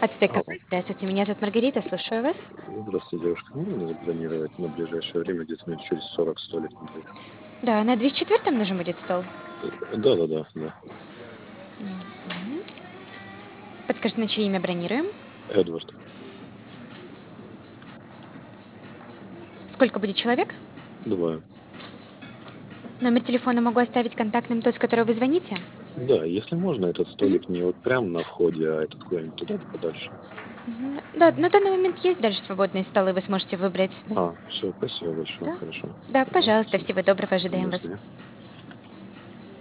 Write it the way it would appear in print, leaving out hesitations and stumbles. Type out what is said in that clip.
Ацтек Алло. кафе. Здравствуйте, меня зовут Маргарита, слушаю вас. Здравствуйте, девушка. Можно забронировать на ближайшее время, где-то минут через 40 столик на двоих? Да, на 204 нужен будет стол. Да-да-да, да. Мгм. Подскажите, на чье имя бронируем? Эдвард. Сколько будет человек? Двое. Номер телефона могу оставить контактным, тот, с которого вы звоните? Да, если можно, этот Мгм. столик не вот прямо на входе, а этот куда-нибудь туда подальше. Мгм. Да, на данный момент есть дальше свободные столы, вы сможете выбрать. Все, спасибо большое, Да, хорошо. да, Ага, пожалуйста, всего доброго, ожидаем до вас. свидания.